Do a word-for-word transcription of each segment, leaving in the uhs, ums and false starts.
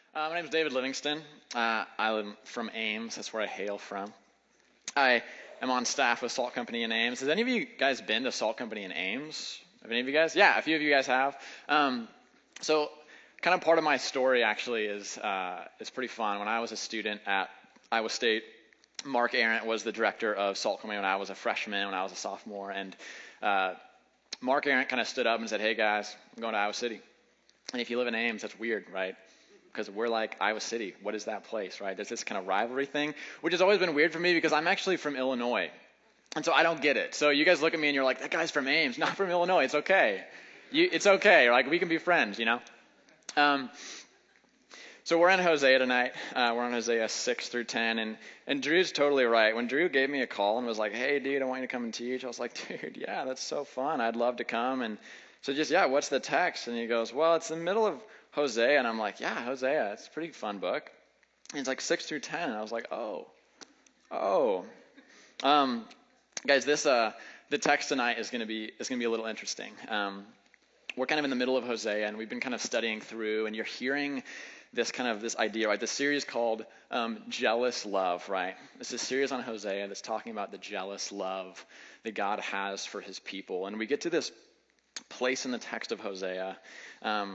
Uh, my name is David Livingston. Uh, I'm from Ames. That's where I hail from. I am on staff with Salt Company in Ames. Has any of you guys been to Salt Company in Ames? Have any of you guys? Yeah, a few of you guys have. Um, so kind of part of my story actually is uh, is pretty fun. When I was a student at Iowa State, Mark Arendt was the director of Salt Company when I was a freshman, when I was a sophomore. And uh, Mark Arendt kind of stood up and said, "Hey guys, I'm going to Iowa City. And if you live in Ames, that's weird, right? Because we're like Iowa City. What is that place, right? There's this kind of rivalry thing, which has always been weird for me because I'm actually from Illinois. And so I don't get it. So you guys look at me and you're like, that guy's from Ames, not from Illinois. It's okay. You, it's okay. Like, we can be friends, you know? Um, so we're in Hosea tonight. Uh, we're on Hosea six through ten. And, and Drew's totally right. When Drew gave me a call and was like, hey, dude, I want you to come and teach, I was like, dude, yeah, that's so fun. I'd love to come. And so just, yeah, what's the text? And he goes, well, it's the middle of Hosea. And I'm like, yeah, Hosea, it's a pretty fun book. And it's like six through ten. And I was like, oh, oh. Um, guys, this, uh, the text tonight is going to be, is going to be a little interesting. Um, we're kind of in the middle of Hosea, and we've been kind of studying through, and you're hearing this kind of, this idea, right? This series called um, Jealous Love, right? It's a series on Hosea that's talking about the jealous love that God has for his people. And we get to this place in the text of Hosea. Um,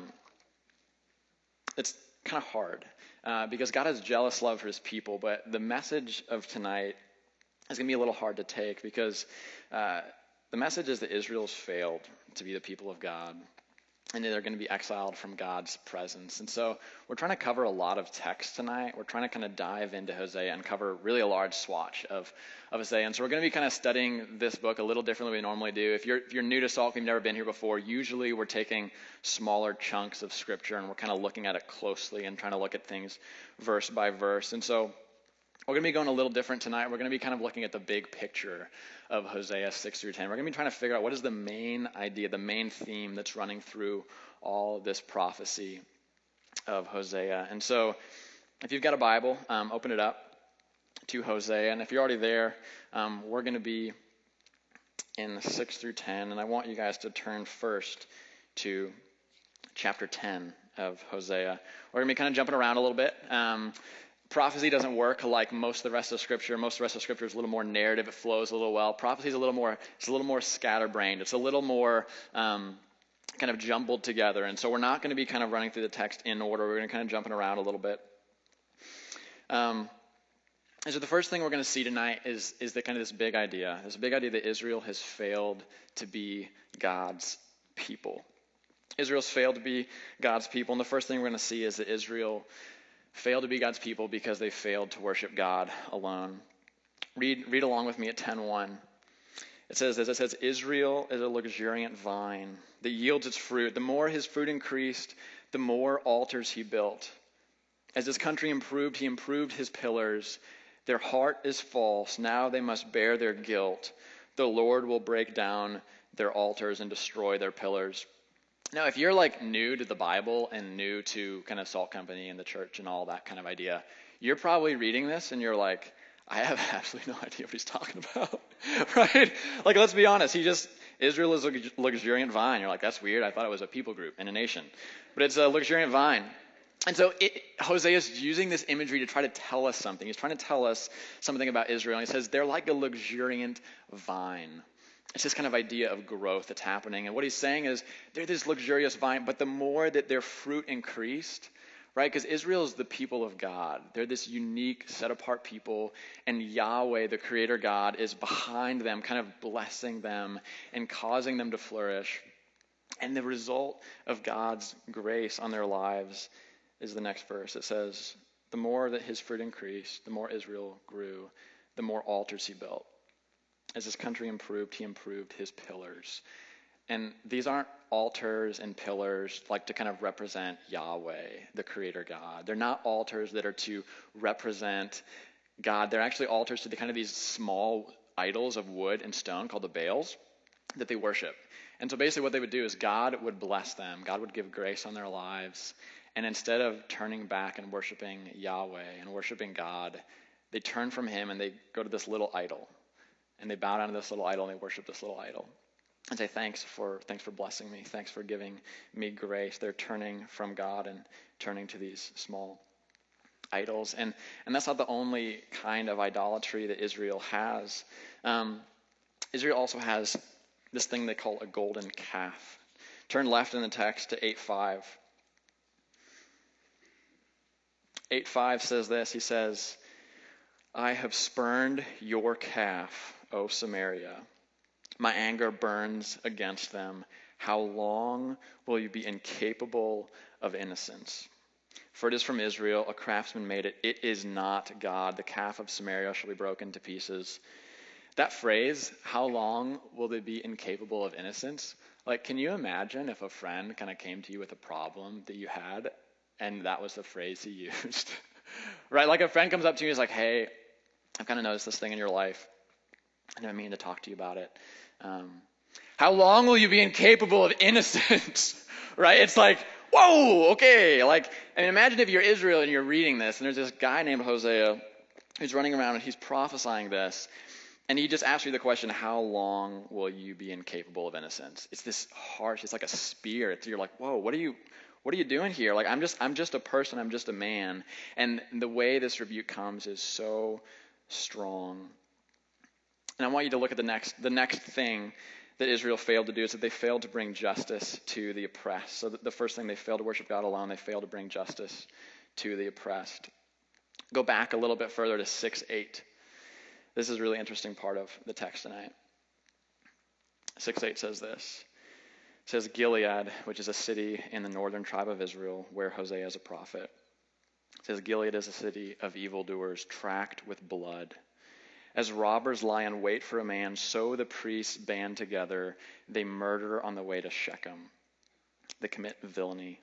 it's kind of hard uh, because God has jealous love for his people, but the message of tonight is going to be a little hard to take because uh, the message is that Israel's failed to be the people of God, and they're going to be exiled from God's presence. And so we're trying to cover a lot of text tonight. We're trying to kind of dive into Hosea and cover really a large swatch of, of Hosea. And so we're going to be kind of studying this book a little differently than we normally do. If you're if you're new to Salt, if you've never been here before, usually we're taking smaller chunks of Scripture and we're kind of looking at it closely and trying to look at things verse by verse. And so we're going to be going a little different tonight. We're going to be kind of looking at the big picture of Hosea six through ten. We're going to be trying to figure out what is the main idea, the main theme that's running through all this prophecy of Hosea. And so if you've got a Bible, um, open it up to Hosea. And if you're already there, um, we're going to be in six through ten. And I want you guys to turn first to chapter ten of Hosea. We're going to be kind of jumping around a little bit. Um, Prophecy doesn't work like most of the rest of Scripture. Most of the rest of Scripture is a little more narrative. It flows a little well. Prophecy is a little more, it's a little more scatterbrained. It's a little more um, kind of jumbled together. And so we're not going to be kind of running through the text in order. We're going to kind of jumping around a little bit. Um, and so the first thing we're going to see tonight is, is the kind of this big idea, this big idea that Israel has failed to be God's people. Israel's failed to be God's people. And the first thing we're going to see is that Israel failed to be God's people because they failed to worship God alone. Read read along with me at ten one. It says this, it says, Israel is a luxuriant vine that yields its fruit. The more his fruit increased, the more altars he built. As his country improved, he improved his pillars. Their heart is false. Now they must bear their guilt. The Lord will break down their altars and destroy their pillars. Now, if you're like new to the Bible and new to kind of Salt Company and the church and all that kind of idea, you're probably reading this and you're like, I have absolutely no idea what he's talking about, right? Like, let's be honest. He just, Israel is a luxuriant vine. You're like, that's weird. I thought it was a people group and a nation, but it's a luxuriant vine. And so it, Hosea is using this imagery to try to tell us something. He's trying to tell us something about Israel. And he says, they're like a luxuriant vine. It's this kind of idea of growth that's happening. And what he's saying is they're this luxurious vine, but the more that their fruit increased, right? Because Israel is the people of God. They're this unique, set-apart people, and Yahweh, the creator God, is behind them, kind of blessing them and causing them to flourish. And the result of God's grace on their lives is the next verse. It says, the more that his fruit increased, the more Israel grew, the more altars he built. As his country improved, he improved his pillars. And these aren't altars and pillars like to kind of represent Yahweh, the creator God. They're not altars that are to represent God. They're actually altars to the kind of these small idols of wood and stone called the Baals that they worship. And so basically what they would do is God would bless them. God would give grace on their lives. And instead of turning back and worshiping Yahweh and worshiping God, they turn from him and they go to this little idol. And they bow down to this little idol and they worship this little idol. and say, thanks for thanks for blessing me. Thanks for giving me grace. They're turning from God and turning to these small idols. And, and that's not the only kind of idolatry that Israel has. Um, Israel also has this thing they call a golden calf. Turn left in the text to eight five. eight five says this. He says, I have spurned your calf, O Samaria. My anger burns against them. How long will you be incapable of innocence? For it is from Israel, a craftsman made it. It is not God. The calf of Samaria shall be broken to pieces. That phrase, how long will they be incapable of innocence? Like, can you imagine if a friend kind of came to you with a problem that you had, and that was the phrase he used? Right? Like a friend comes up to you and is like, hey, I've kind of noticed this thing in your life, and I mean to talk to you about it. Um, how long will you be incapable of innocence? Right? It's like, whoa, okay. Like, I mean, imagine if you're Israel and you're reading this, and there's this guy named Hosea who's running around and he's prophesying this, and he just asks you the question, how long will you be incapable of innocence? It's this harsh, it's like a spear. It's, you're like, whoa, what are you, what are you doing here? Like, I'm just, I'm just a person, I'm just a man. And the way this rebuke comes is so strong. And I want you to look at the next, the next thing that Israel failed to do is that they failed to bring justice to the oppressed. So the first thing, they failed to worship God alone. They failed to bring justice to the oppressed. Go back a little bit further to six eight. This is a really interesting part of the text tonight. six eight says this. It says, Gilead, which is a city in the northern tribe of Israel, where Hosea is a prophet. It says, Gilead is a city of evildoers, tracked with blood. As robbers lie in wait for a man, so the priests band together. They murder on the way to Shechem. They commit villainy.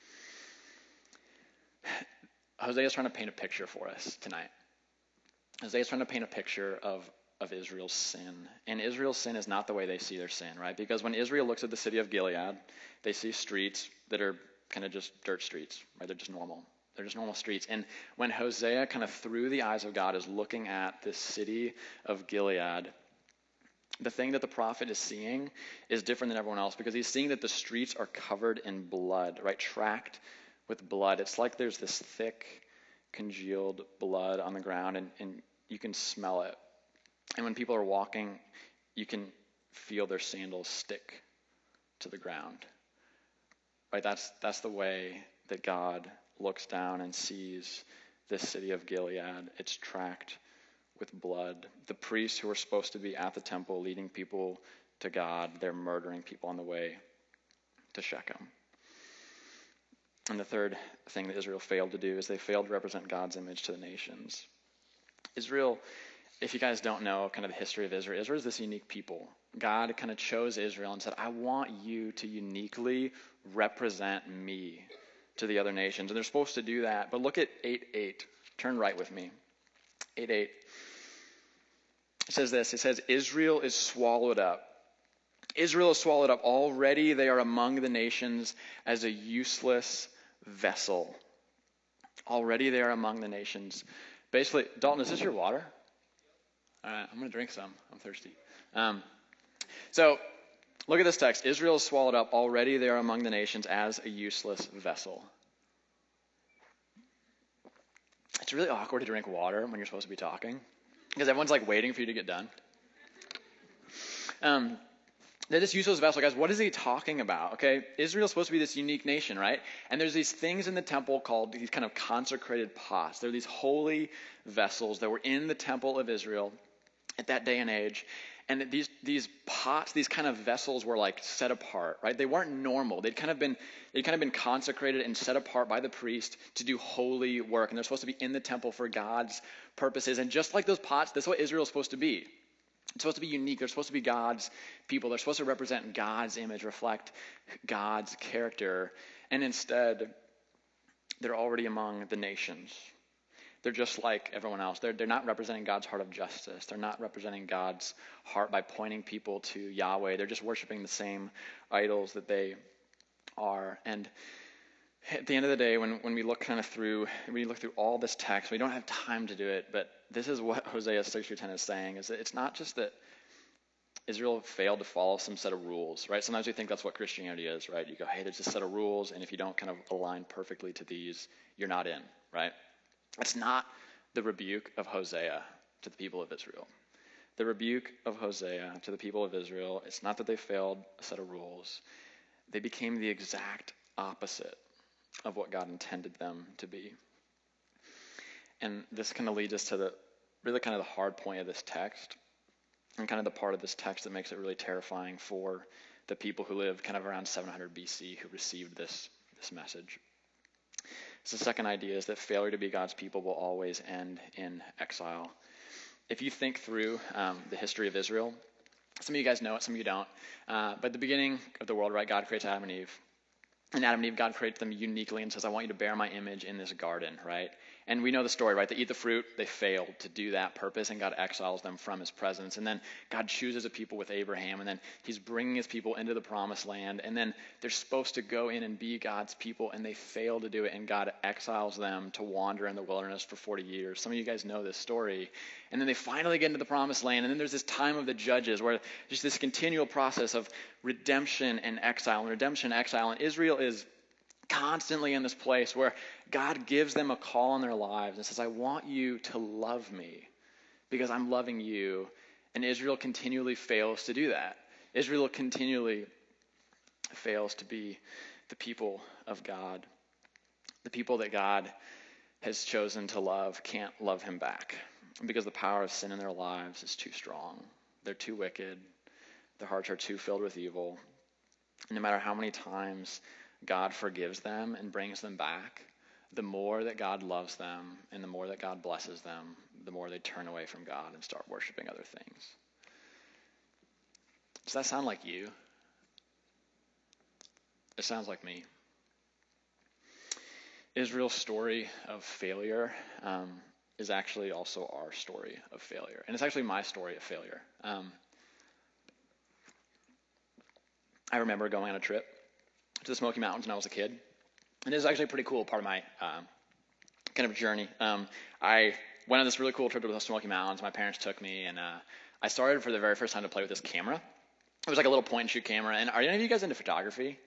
Hosea is trying to paint a picture for us tonight. Hosea is trying to paint a picture of, of Israel's sin. And Israel's sin is not the way they see their sin, right? Because when Israel looks at the city of Gilead, they see streets that are kind of just dirt streets, right? They're just normal. They're just normal streets. And when Hosea, kind of through the eyes of God, is looking at this city of Gilead, the thing that the prophet is seeing is different than everyone else, because he's seeing that the streets are covered in blood, right? Tracked with blood. It's like there's this thick, congealed blood on the ground, and, and you can smell it. And when people are walking, you can feel their sandals stick to the ground. Right? That's that's the way that God looks down and sees this city of Gilead. It's tracked with blood. The priests who are supposed to be at the temple leading people to God, they're murdering people on the way to Shechem. And the third thing that Israel failed to do is they failed to represent God's image to the nations. Israel, if you guys don't know kind of the history of Israel, Israel is this unique people. God kind of chose Israel and said, I want you to uniquely represent me to the other nations. And they're supposed to do that. But look at eight eight. Turn right with me. eight eight. It says this. It says, Israel is swallowed up. Israel is swallowed up. Already they are among the nations as a useless vessel. Already they are among the nations. Basically, Dalton, is this your water? All right, I'm going to drink some. I'm thirsty. Um, so, look at this text. Israel is swallowed up. Already they are among the nations as a useless vessel. It's really awkward to drink water when you're supposed to be talking, because everyone's like waiting for you to get done. Um, they're this useless vessel, guys. What is he talking about? Okay, Israel's supposed to be this unique nation, right? And there's these things in the temple called these kind of consecrated pots. They're these holy vessels that were in the temple of Israel at that day and age. And these these pots, these kind of vessels were like set apart, right? They weren't normal. They'd kind of been they'd kind of been consecrated and set apart by the priest to do holy work. And they're supposed to be in the temple for God's purposes. And just like those pots, that's what Israel's supposed to be. It's supposed to be unique. They're supposed to be God's people. They're supposed to represent God's image, reflect God's character. And instead, they're already among the nations. They're just like everyone else. They're, they're not representing God's heart of justice. They're not representing God's heart by pointing people to Yahweh. They're just worshiping the same idols that they are. And at the end of the day, when, when we look kind of through, when we look through all this text, we don't have time to do it, but this is what Hosea six through ten is saying, is that it's not just that Israel failed to follow some set of rules, right? Sometimes we think that's what Christianity is, right? You go, hey, there's a set of rules, and if you don't kind of align perfectly to these, you're not in, right? That's not the rebuke of Hosea to the people of Israel. The rebuke of Hosea to the people of Israel, it's not that they failed a set of rules. They became the exact opposite of what God intended them to be. And this kind of leads us to the really kind of the hard point of this text, and kind of the part of this text that makes it really terrifying for the people who lived kind of around seven hundred B C who received this, this message. So the second idea is that failure to be God's people will always end in exile. If you think through um, the history of Israel, some of you guys know it, some of you don't, uh, but at the beginning of the world, right, God creates Adam and Eve. And Adam and Eve, God creates them uniquely and says, I want you to bear my image in this garden, right? And we know the story, right? They eat the fruit, they failed to do that purpose, and God exiles them from his presence. And then God chooses a people with Abraham, and then he's bringing his people into the promised land. And then they're supposed to go in and be God's people, and they fail to do it, and God exiles them to wander in the wilderness for forty years. Some of you guys know this story. And then they finally get into the promised land, and then there's this time of the judges where just this continual process of redemption and exile, and redemption and exile. And Israel is constantly in this place where God gives them a call in their lives and says, I want you to love me because I'm loving you. And Israel continually fails to do that. Israel continually fails to be the people of God. The people that God has chosen to love can't love him back because the power of sin in their lives is too strong. They're too wicked. Their hearts are too filled with evil. And no matter how many times God forgives them and brings them back, the more that God loves them and the more that God blesses them, the more they turn away from God and start worshiping other things. Does that sound like you? It sounds like me. Israel's story of failure um, is actually also our story of failure. And it's actually my story of failure. Um, I remember going on a trip to the Smoky Mountains when I was a kid. And it was actually a pretty cool part of my um, kind of journey. Um, I went on this really cool trip to the Smoky Mountains. My parents took me, and uh, I started for the very first time to play with this camera. It was like a little point-and-shoot camera. And are any of you guys into photography?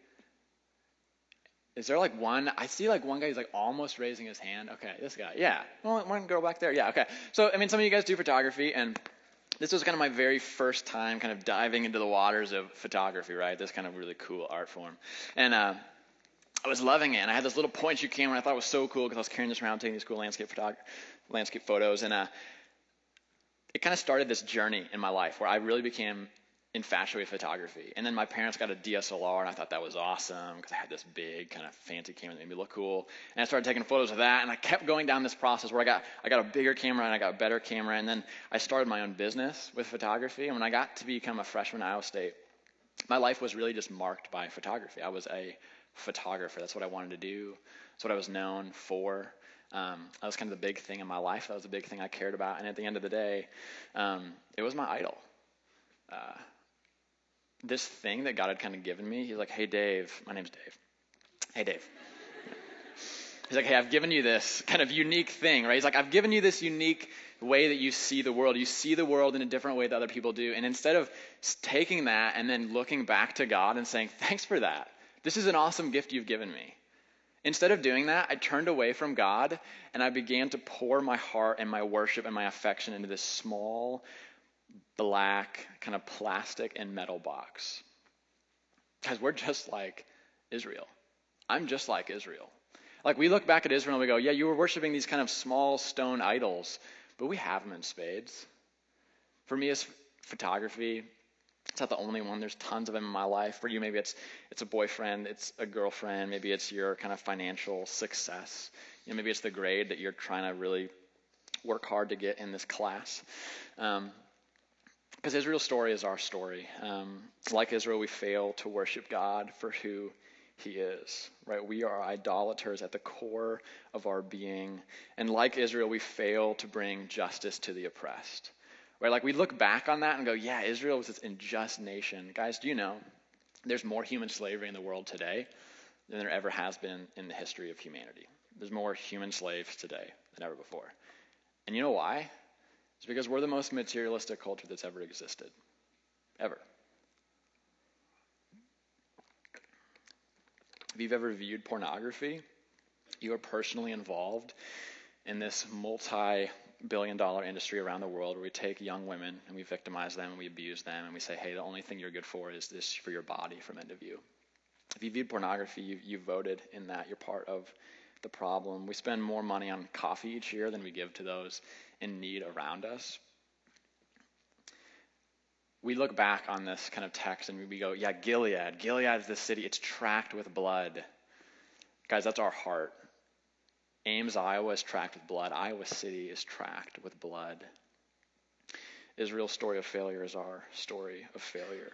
Is there like one? I see like one guy who's like almost raising his hand. Okay, this guy. Yeah. Well, one girl back there. Yeah, okay. So, I mean, some of you guys do photography, and this was kind of my very first time kind of diving into the waters of photography, right? This kind of really cool art form. And uh, I was loving it. And I had this little point-and-shoot camera, and I thought it was so cool because I was carrying this around taking these cool landscape photog- landscape photos. And uh, it kind of started this journey in my life where I really became infatuated with photography. And then my parents got a D S L R, and I thought that was awesome because I had this big kind of fancy camera that made me look cool. And I started taking photos of that, and I kept going down this process where I got I got a bigger camera and I got a better camera, and then I started my own business with photography. And when I got to become a freshman at Iowa State, my life was really just marked by photography. I was a photographer. That's what I wanted to do. That's what I was known for. Um, that was kind of the big thing in my life. That was the big thing I cared about. And at the end of the day, um, it was my idol. Uh, this thing that God had kind of given me, he's like, hey, Dave. My name's Dave. Hey, Dave. He's like, hey, I've given you this kind of unique thing, right? He's like, I've given you this unique way that you see the world. You see the world in a different way that other people do. And instead of taking that and then looking back to God and saying, thanks for that. This is an awesome gift you've given me. Instead of doing that, I turned away from God and I began to pour my heart and my worship and my affection into this small, black, kind of plastic and metal box. Guys, we're just like Israel. I'm just like Israel. Like, we look back at Israel and we go, yeah, you were worshiping these kind of small stone idols, but we have them in spades. For me, it's photography. It's not the only one. There's tons of them in my life. For you, maybe it's it's a boyfriend, it's a girlfriend, maybe it's your kind of financial success. You know, maybe it's the grade that you're trying to really work hard to get in this class. Um, because Israel's story is our story. Um, like Israel, we fail to worship God for who he is, right? We are idolaters at the core of our being. And like Israel, we fail to bring justice to the oppressed, right? Like, we look back on that and go, yeah, Israel was this unjust nation. Guys, do you know there's more human slavery in the world today than there ever has been in the history of humanity? There's more human slaves today than ever before. And you know why? It's because we're the most materialistic culture that's ever existed. ever. If you've ever viewed pornography, you are personally involved in this multi-billion dollar industry around the world where we take young women and we victimize them and we abuse them and we say, hey, the only thing you're good for is this for your body from end of view. If you viewed pornography, you, you voted in that. You're part of the problem. We spend more money on coffee each year than we give to those in need around us. We look back on this kind of text and we go, yeah, Gilead. Gilead is the city. It's tracked with blood. Guys, that's our heart. Ames, Iowa is tracked with blood. Iowa City is tracked with blood. Israel's story of failure is our story of failure.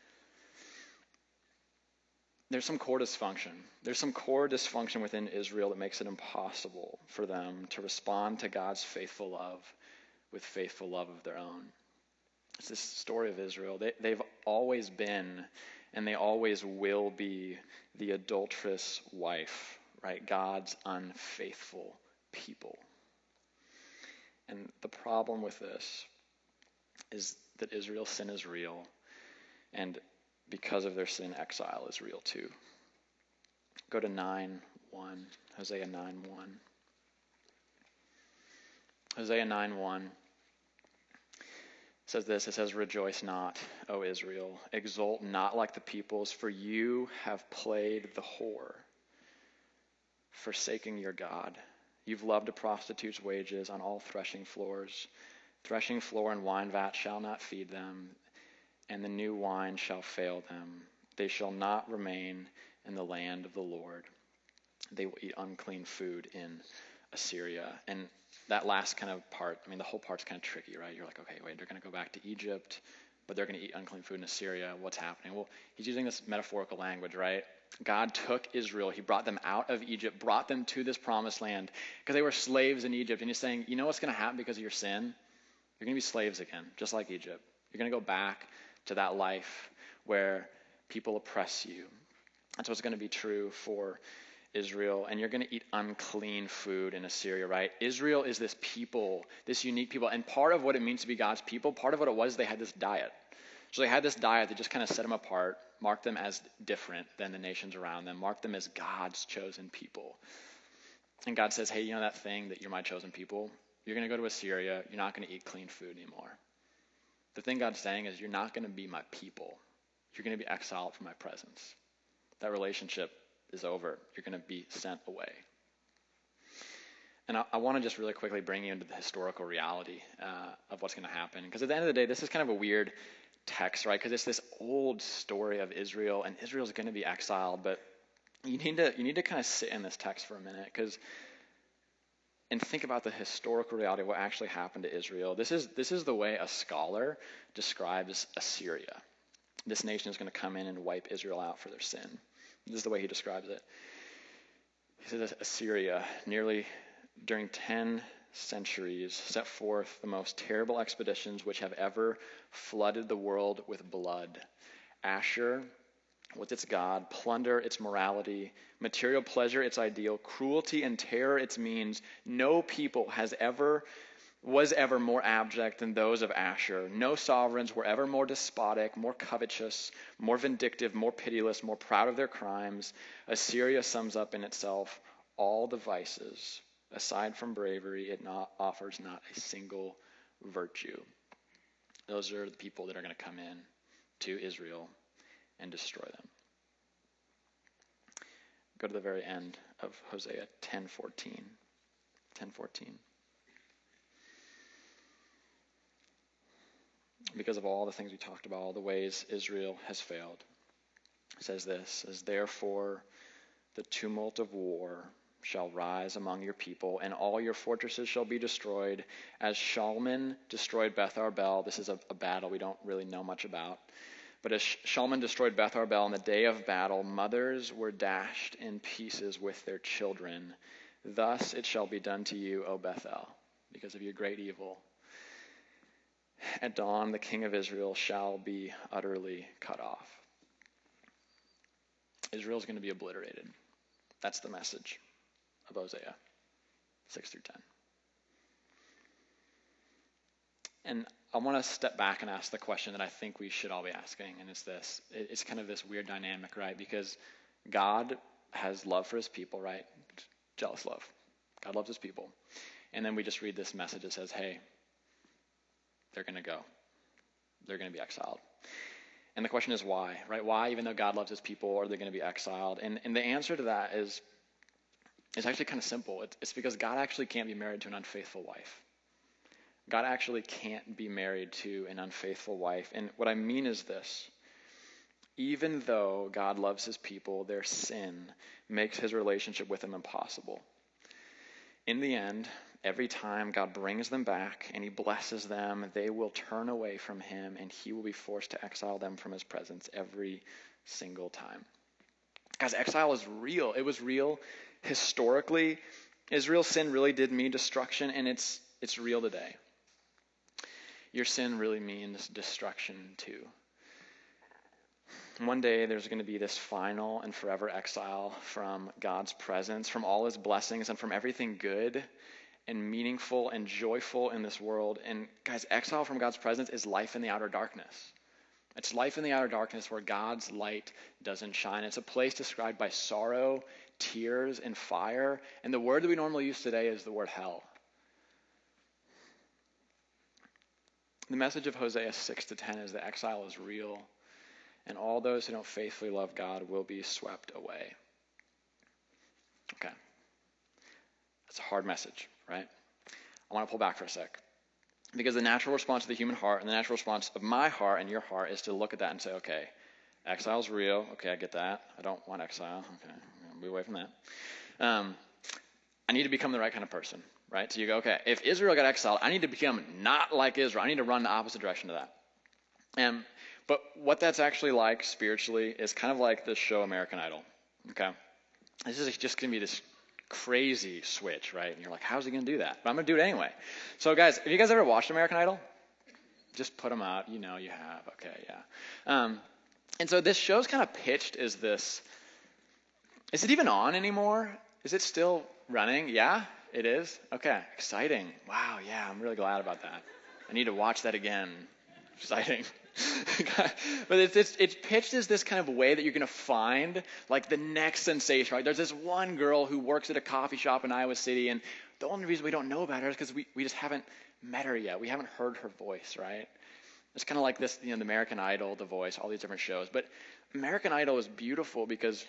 There's some core dysfunction. There's some core dysfunction within Israel that makes it impossible for them to respond to God's faithful love with faithful love of their own. It's this story of Israel. They, they've always been, and they always will be, the adulterous wife, right? God's unfaithful people. And the problem with this is that Israel's sin is real, and because of their sin, exile is real too. Go to nine one, Hosea nine one. Hosea nine one says this, it says, rejoice not, O Israel, exult not like the peoples, for you have played the whore, forsaking your God. You've loved a prostitute's wages on all threshing floors. Threshing floor and wine vat shall not feed them, and the new wine shall fail them. They shall not remain in the land of the Lord. They will eat unclean food in Assyria. And that last kind of part, I mean, the whole part's kind of tricky, right? You're like, okay, wait, they're going to go back to Egypt, but they're going to eat unclean food in Assyria. What's happening? Well, he's using this metaphorical language, right? God took Israel. He brought them out of Egypt, brought them to this promised land because they were slaves in Egypt. And he's saying, you know what's going to happen because of your sin? You're going to be slaves again, just like Egypt. You're going to go back to that life where people oppress you. That's what's going to be true for Israel, and you're going to eat unclean food in Assyria, right? Israel is this people, this unique people, and part of what it means to be God's people, part of what it was, they had this diet. So they had this diet that just kind of set them apart, marked them as different than the nations around them, marked them as God's chosen people. And God says, hey, you know that thing that you're my chosen people? You're going to go to Assyria. You're not going to eat clean food anymore. The thing God's saying is you're not going to be my people. You're going to be exiled from my presence. That relationship is over. You're going to be sent away. And I, I want to just really quickly bring you into the historical reality uh, of what's going to happen. Because at the end of the day, this is kind of a weird text, right? Because it's this old story of Israel, and Israel's going to be exiled. But you need to you need to kind of sit in this text for a minute, because and think about the historical reality of what actually happened to Israel. This is this is the way a scholar describes Assyria. This nation is going to come in and wipe Israel out for their sin. This is the way he describes it. He says Assyria, nearly during ten centuries, set forth the most terrible expeditions which have ever flooded the world with blood. Ashur, with its god, plunder its morality, material pleasure its ideal, cruelty and terror its means. No people has ever was ever more abject than those of Ashur. No sovereigns were ever more despotic, more covetous, more vindictive, more pitiless, more proud of their crimes. Assyria sums up in itself all the vices. Aside from bravery, it not, offers not a single virtue. Those are the people that are going to come in to Israel and destroy them. Go to the very end of Hosea ten fourteen. ten fourteen. Because of all the things we talked about, all the ways Israel has failed. It says this, as therefore the tumult of war shall rise among your people, and all your fortresses shall be destroyed, as Shalman destroyed Beth Arbel. This is a, a battle we don't really know much about. But as Shalman destroyed Beth Arbel in the day of battle, mothers were dashed in pieces with their children. Thus it shall be done to you, O Bethel, because of your great evil. At dawn, the king of Israel shall be utterly cut off. Israel's going to be obliterated. That's the message of Hosea six through ten. And I want to step back and ask the question that I think we should all be asking, and it's this. It's kind of this weird dynamic, right? Because God has love for his people, right? Jealous love. God loves his people. And then we just read this message that says, hey, they're going to go. They're going to be exiled. And the question is why, right? Why, even though God loves his people, are they going to be exiled? And, and the answer to that is, is actually kind of simple. It's, it's because God actually can't be married to an unfaithful wife. God actually can't be married to an unfaithful wife. And what I mean is this. Even though God loves his people, their sin makes his relationship with them impossible. In the end, every time God brings them back and he blesses them, they will turn away from him and he will be forced to exile them from his presence every single time. Guys, exile is real. It was real historically. Israel's sin really did mean destruction, and it's it's real today. Your sin really means destruction too. One day there's going to be this final and forever exile from God's presence, from all his blessings, and from everything good and meaningful and joyful in this world. And guys, exile from God's presence is life in the outer darkness. It's life in the outer darkness where God's light doesn't shine. It's a place described by sorrow, tears, and fire. And the word that we normally use today is the word hell. The message of Hosea six to ten is that exile is real, and all those who don't faithfully love God will be swept away. Okay. That's a hard message, right? I want to pull back for a sec. Because the natural response of the human heart and the natural response of my heart and your heart is to look at that and say, okay, exile's real. Okay, I get that. I don't want exile. Okay, I'll be away from that. Um, I need to become the right kind of person, right? So you go, okay, if Israel got exiled, I need to become not like Israel. I need to run the opposite direction to that. Um, but what that's actually like spiritually is kind of like the show American Idol, okay? This is just going to be this crazy switch, right? And you're like, how's he going to do that? But I'm going to do it anyway. So guys, have you guys ever watched American Idol? Just put them out. You know you have. Okay, yeah. Um, and so this show's kind of pitched as this, is it even on anymore? Is it still running? Yeah, it is? Okay, exciting. Wow, yeah, I'm really glad about that. I need to watch that again. Exciting. But it's, it's it's pitched as this kind of way that you're going to find like the next sensation, right? There's this one girl who works at a coffee shop in Iowa City, and the only reason we don't know about her is because we, we just haven't met her yet. We haven't heard her voice, right? It's kind of like this, you know, the American Idol, The Voice, all these different shows. But American Idol is beautiful because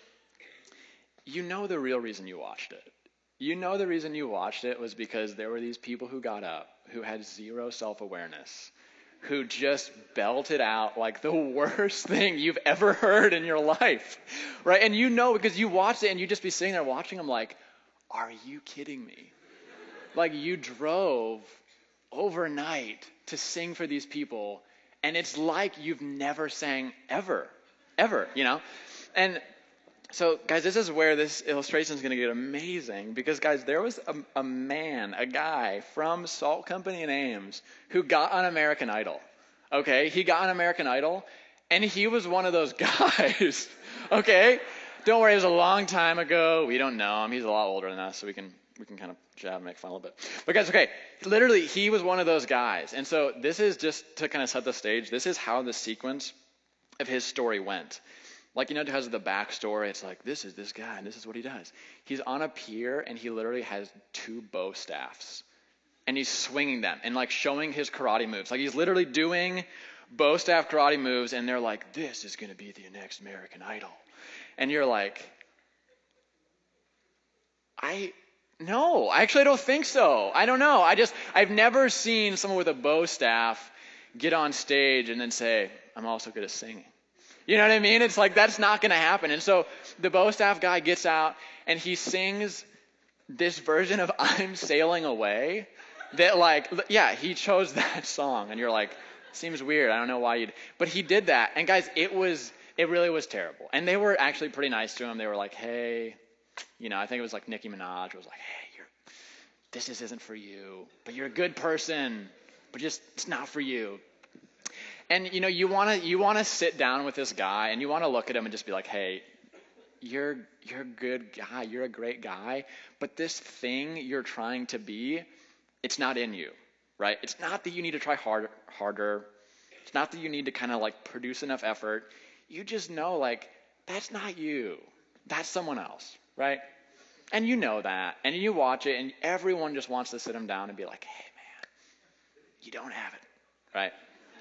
you know the real reason you watched it. You know the reason you watched it was because there were these people who got up, who had zero self-awareness, who just belted out like the worst thing you've ever heard in your life, right? And you know, because you watched it and you just be sitting there watching them like, are you kidding me? Like you drove overnight to sing for these people, and it's like you've never sang ever, ever, you know? And so, guys, this is where this illustration is going to get amazing because, guys, there was a, a man, a guy from Salt Company in Ames who got on American Idol, okay? He got on American Idol, and he was one of those guys, okay? Don't worry, it was a long time ago. We don't know him. He's a lot older than us, so we can we can kind of jab and make fun a little bit. But, guys, okay, literally, he was one of those guys. And so this is just to kind of set the stage. This is how the sequence of his story went. Like, you know, it has the backstory. It's like, this is this guy, and this is what he does. He's on a pier, and he literally has two bow staffs. And he's swinging them and, like, showing his karate moves. Like, he's literally doing bow staff karate moves, and they're like, this is going to be the next American Idol. And you're like, I, no, actually I don't think so. I don't know. I just, I've never seen someone with a bow staff get on stage and then say, I'm also good at singing. You know what I mean? It's like, that's not going to happen. And so the bow staff guy gets out and he sings this version of I'm Sailing Away that, like, yeah, he chose that song. And you're like, seems weird. I don't know why you'd, but he did that. And guys, it was, it really was terrible. And they were actually pretty nice to him. They were like, hey, you know, I think it was like Nicki Minaj was like, hey, you're, this just isn't for you, but you're a good person, but just, it's not for you. And, you know, you want to you want to sit down with this guy and you want to look at him and just be like, hey, you're you're a good guy. You're a great guy. But this thing you're trying to be, it's not in you, right? It's not that you need to try hard, harder. It's not that you need to kind of like produce enough effort. You just know like that's not you. That's someone else, right? And you know that. And you watch it and everyone just wants to sit them down and be like, hey man, you don't have it, right?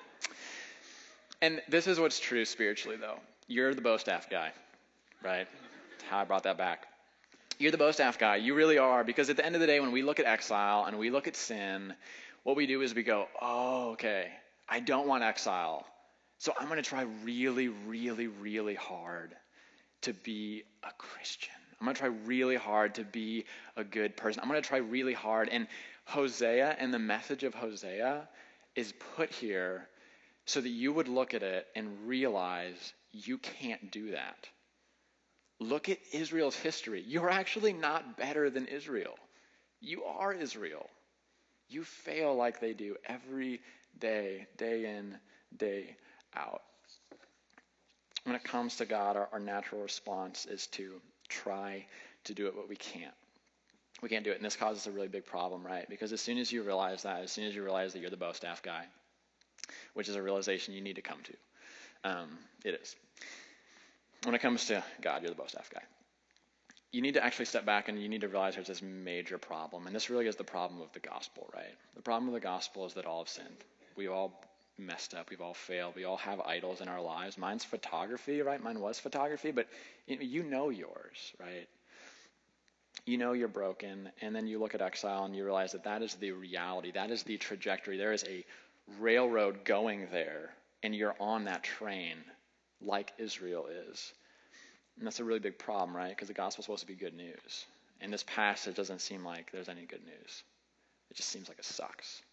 And this is what's true spiritually though. You're the Bo Staff guy, right? That's how I brought that back. You're the Bo Staff guy. You really are. Because at the end of the day, when we look at exile and we look at sin, what we do is we go, oh, okay, I don't want exile. So I'm going to try really, really, really hard to be a Christian. I'm going to try really hard to be a good person. I'm going to try really hard. And Hosea and the message of Hosea is put here so that you would look at it and realize you can't do that. Look at Israel's history. You're actually not better than Israel. You are Israel. You fail like they do every day, day in, day out. When it comes to God, our, our natural response is to try to do it, but we can't. We can't do it, and this causes a really big problem, right? Because as soon as you realize that, as soon as you realize that you're the Bo Staff guy, which is a realization you need to come to, um, it is. When it comes to God, you're the Bo Staff guy. You need to actually step back and you need to realize there's this major problem. And this really is the problem of the gospel, right? The problem of the gospel is that all have sinned. We've all messed up. We've all failed. We all have idols in our lives. Mine's photography, right? Mine was photography, but you know yours, right? You know you're broken. And then you look at exile and you realize that that is the reality. That is the trajectory. There is a railroad going there, and you're on that train like Israel is. And that's a really big problem, right? Because the gospel's supposed to be good news. And this passage doesn't seem like there's any good news. It just seems like it sucks.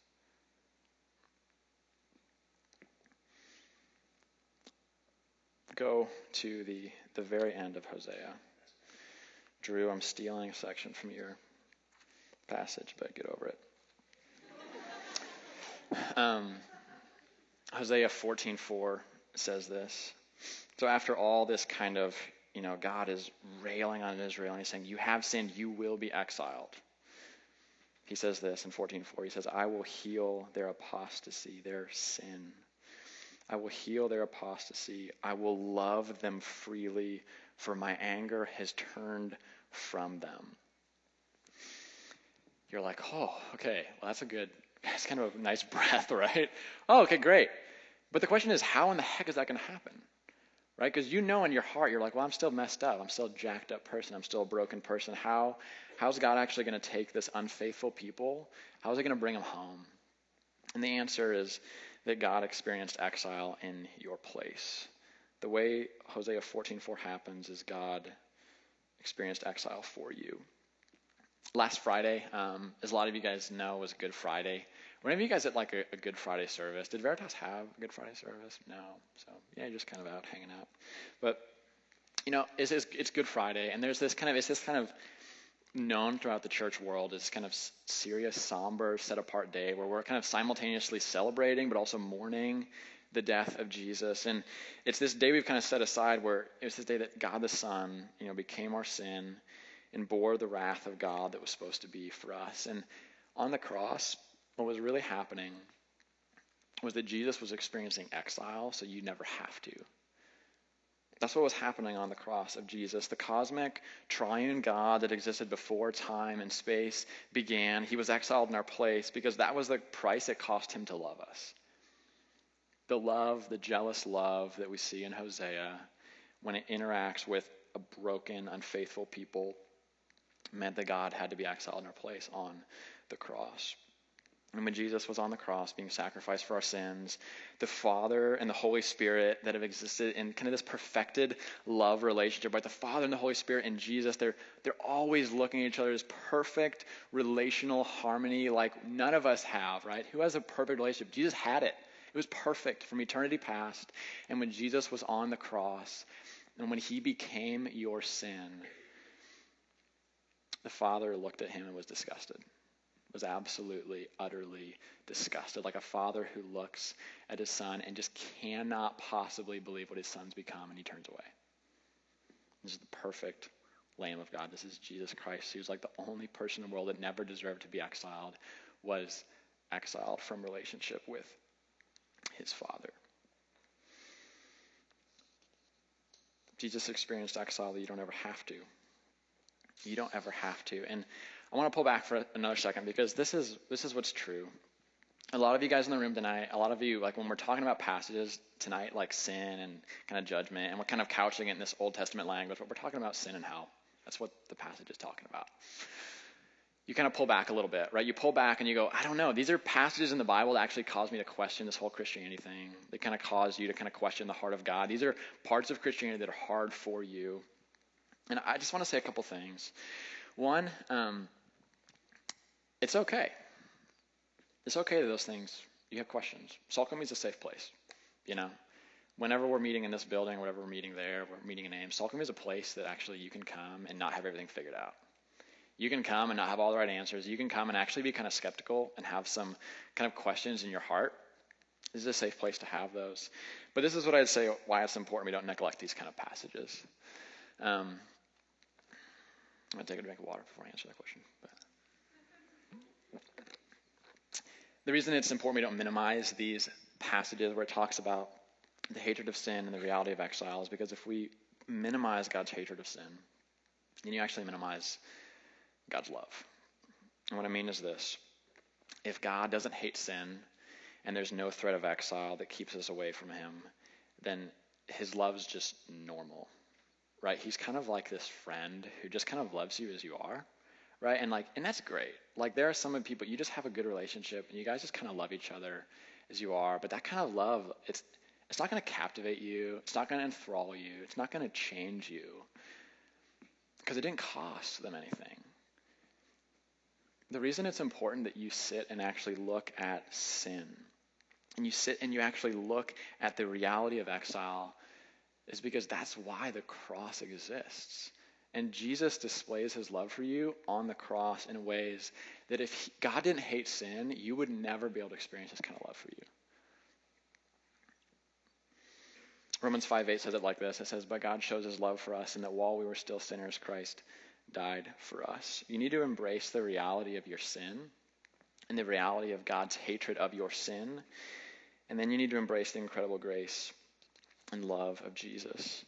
Go to the, the very end of Hosea. Drew, I'm stealing a section from your passage, but get over it. Um, Hosea fourteen four says this. So after all this kind of, you know, God is railing on Israel and he's saying, you have sinned, you will be exiled. He says this in fourteen four. He says, I will heal their apostasy, their sin. I will heal their apostasy. I will love them freely, for my anger has turned from them. You're like, oh, okay, well, that's a good, that's kind of a nice breath, right? Oh, okay, great. But the question is, how in the heck is that going to happen? Right? Because you know in your heart, you're like, well, I'm still messed up. I'm still a jacked up person. I'm still a broken person. How, how's God actually going to take this unfaithful people? How is he going to bring them home? And the answer is that God experienced exile in your place. The way Hosea fourteen four happens is God experienced exile for you. Last Friday, um, as a lot of you guys know, was Good Friday. Were any of you guys at like a, a Good Friday service? Did Veritas have a Good Friday service? No. So yeah, you're just kind of out hanging out. But you know, it's, it's, it's Good Friday, and there's this kind of it's this kind of known throughout the church world as kind of serious, somber, set apart day where we're kind of simultaneously celebrating but also mourning the death of Jesus. And it's this day we've kind of set aside where it's this day that God the Son, you know, became our sin and bore the wrath of God that was supposed to be for us. And on the cross, what was really happening was that Jesus was experiencing exile, so you never have to. That's what was happening on the cross of Jesus. The cosmic triune God that existed before time and space began. He was exiled in our place because that was the price it cost him to love us. The love, the jealous love that we see in Hosea when it interacts with a broken, unfaithful people meant that God had to be exiled in our place on the cross. And when Jesus was on the cross being sacrificed for our sins, the Father and the Holy Spirit that have existed in kind of this perfected love relationship, right? The Father and the Holy Spirit and Jesus, they're they're always looking at each other's perfect relational harmony like none of us have, right? Who has a perfect relationship? Jesus had it. It was perfect from eternity past. And when Jesus was on the cross and when he became your sin, the Father looked at him and was disgusted. Was absolutely, utterly disgusted. Like a father who looks at his son and just cannot possibly believe what his son's become, and he turns away. This is the perfect Lamb of God. This is Jesus Christ, who's like the only person in the world that never deserved to be exiled, was exiled from relationship with his Father. Jesus experienced exile that you don't ever have to. You don't ever have to. And I want to pull back for another second because this is this is what's true. A lot of you guys in the room tonight, a lot of you, like when we're talking about passages tonight, like sin and kind of judgment, and we're kind of couching it in this Old Testament language, but we're talking about sin and hell. That's what the passage is talking about. You kind of pull back a little bit, right? You pull back and you go, I don't know. These are passages in the Bible that actually cause me to question this whole Christianity thing. They kind of cause you to kind of question the heart of God. These are parts of Christianity that are hard for you. And I just want to say a couple things. One, um, it's okay. It's okay that those things, you have questions. Salt Company is a safe place, you know. Whenever we're meeting in this building, whenever we're meeting there, we're meeting in Ames, Salt Company is a place that actually you can come and not have everything figured out. You can come and not have all the right answers. You can come and actually be kind of skeptical and have some kind of questions in your heart. This is a safe place to have those. But this is what I'd say why it's important we don't neglect these kind of passages. Um, I'm going to take a drink of water before I answer that question. But the reason it's important we don't minimize these passages where it talks about the hatred of sin and the reality of exile is because if we minimize God's hatred of sin, then you actually minimize God's love. And what I mean is this. If God doesn't hate sin and there's no threat of exile that keeps us away from him, then his love's just normal, right? He's kind of like this friend who just kind of loves you as you are, right? And like, and that's great. Like there are some people, you just have a good relationship and you guys just kind of love each other as you are. But that kind of love, it's it's not going to captivate you. It's not going to enthrall you. It's not going to change you because it didn't cost them anything. The reason it's important that you sit and actually look at sin and you sit and you actually look at the reality of exile is because that's why the cross exists. And Jesus displays his love for you on the cross in ways that if he, God didn't hate sin, you would never be able to experience this kind of love for you. Romans five eight says it like this. It says, but God shows his love for us in that while we were still sinners, Christ died for us. You need to embrace the reality of your sin and the reality of God's hatred of your sin. And then you need to embrace the incredible grace and love of Jesus.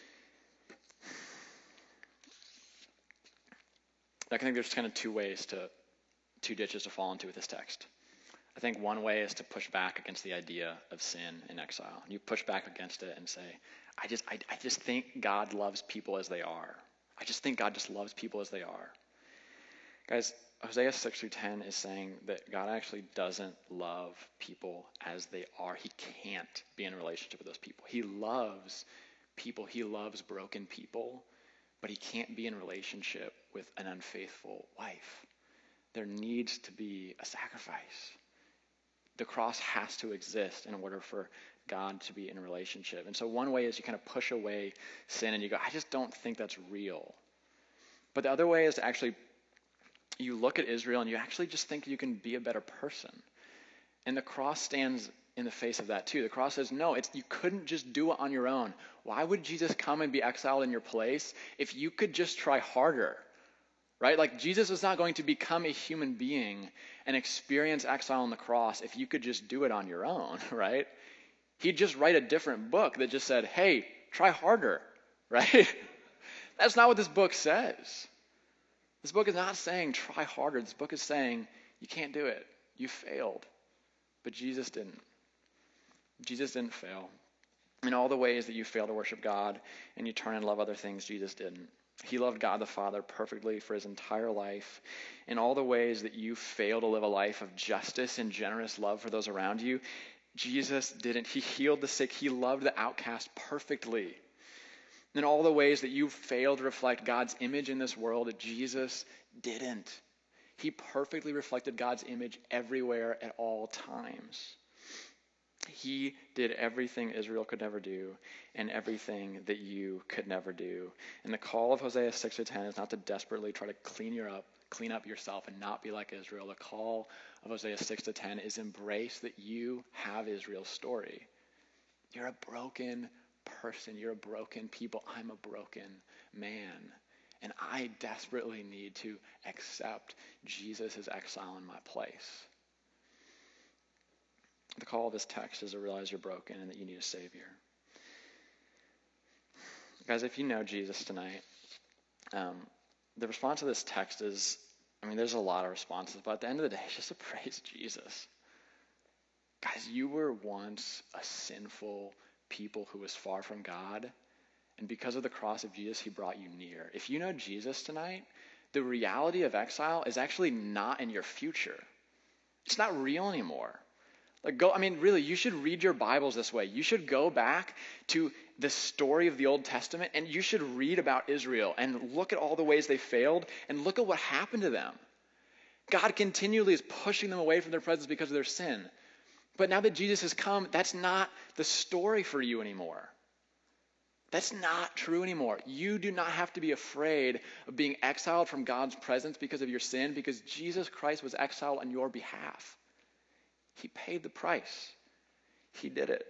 I think there's kind of two ways to, two ditches to fall into with this text. I think one way is to push back against the idea of sin and exile. You push back against it and say, I just, I, I just think God loves people as they are. I just think God just loves people as they are. Guys, Hosea six through ten is saying that God actually doesn't love people as they are. He can't be in a relationship with those people. He loves people. He loves broken people, but he can't be in a relationship with an unfaithful wife. There needs to be a sacrifice. The cross has to exist in order for God to be in a relationship. And so one way is you kind of push away sin and you go, I just don't think that's real. But the other way is to actually, you look at Israel and you actually just think you can be a better person. And the cross stands in the face of that too. The cross says, no, it's you couldn't just do it on your own. Why would Jesus come and be exiled in your place if you could just try harder? Right? Like Jesus is not going to become a human being and experience exile on the cross if you could just do it on your own, right? He'd just write a different book that just said, hey, try harder, right? That's not what this book says. This book is not saying try harder. This book is saying you can't do it. You failed. But Jesus didn't. Jesus didn't fail. In all the ways that you fail to worship God and you turn and love other things, Jesus didn't. He loved God the Father perfectly for his entire life. In all the ways that you fail to live a life of justice and generous love for those around you, Jesus didn't. He healed the sick. He loved the outcast perfectly. In all the ways that you fail to reflect God's image in this world, Jesus didn't. He perfectly reflected God's image everywhere at all times. He did everything Israel could never do and everything that you could never do. And the call of Hosea six to ten is not to desperately try to clean you up, clean up yourself and not be like Israel. The call of Hosea six to ten is embrace that you have Israel's story. You're a broken person. You're a broken people. I'm a broken man. And I desperately need to accept Jesus' exile in my place. The call of this text is to realize you're broken and that you need a Savior. Guys, if you know Jesus tonight, um, the response to this text is, I mean, there's a lot of responses, but at the end of the day, it's just to praise Jesus. Guys, you were once a sinful people who was far from God, and because of the cross of Jesus, he brought you near. If you know Jesus tonight, the reality of exile is actually not in your future. It's not real anymore. Like go, I mean, really, you should read your Bibles this way. You should go back to the story of the Old Testament, and you should read about Israel and look at all the ways they failed and look at what happened to them. God continually is pushing them away from their presence because of their sin. But now that Jesus has come, that's not the story for you anymore. That's not true anymore. You do not have to be afraid of being exiled from God's presence because of your sin, because Jesus Christ was exiled on your behalf. He paid the price. He did it.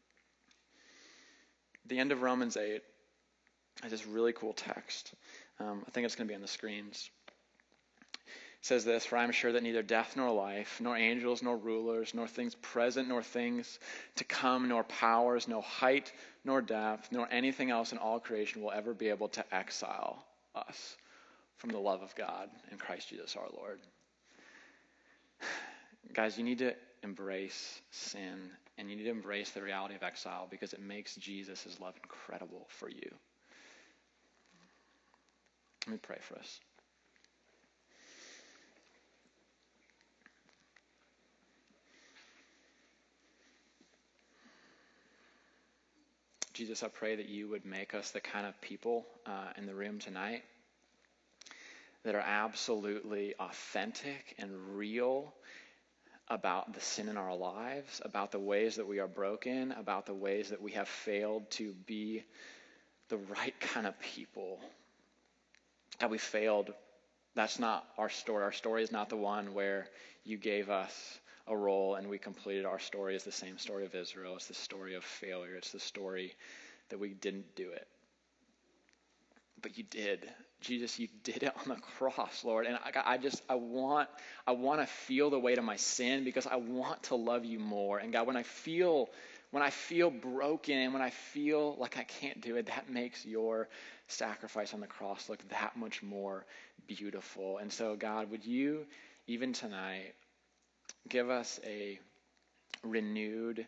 The end of Romans eight is this really cool text. Um, I think it's going to be on the screens. It says this, "For I am sure that neither death nor life, nor angels, nor rulers, nor things present, nor things to come, nor powers, no height, nor depth, nor anything else in all creation will ever be able to exile us from the love of God in Christ Jesus our Lord." Guys, you need to embrace sin, and you need to embrace the reality of exile because it makes Jesus' love incredible for you. Let me pray for us. Jesus, I pray that you would make us the kind of people uh, in the room tonight that are absolutely authentic and real about the sin in our lives, about the ways that we are broken, about the ways that we have failed to be the right kind of people. That we failed, that's not our story. Our story is not the one where you gave us a role and we completed. Our story is the same story of Israel. It's the story of failure. It's the story that we didn't do it. But you did. Jesus, you did it on the cross, Lord. And I, I just, I want, I want to feel the weight of my sin because I want to love you more. And God, when I feel, when I feel broken and when I feel like I can't do it, that makes your sacrifice on the cross look that much more beautiful. And so, God, would you, even tonight, give us a renewed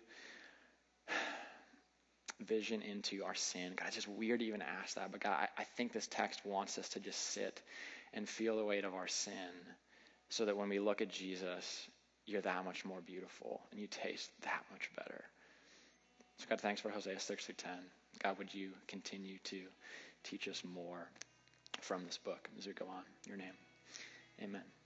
vision into our sin. God, it's just weird to even ask that, but God, I, I think this text wants us to just sit and feel the weight of our sin so that when we look at Jesus, you're that much more beautiful and you taste that much better. So God, thanks for Hosea six through ten. God, would you continue to teach us more from this book as we go on? In your name, amen.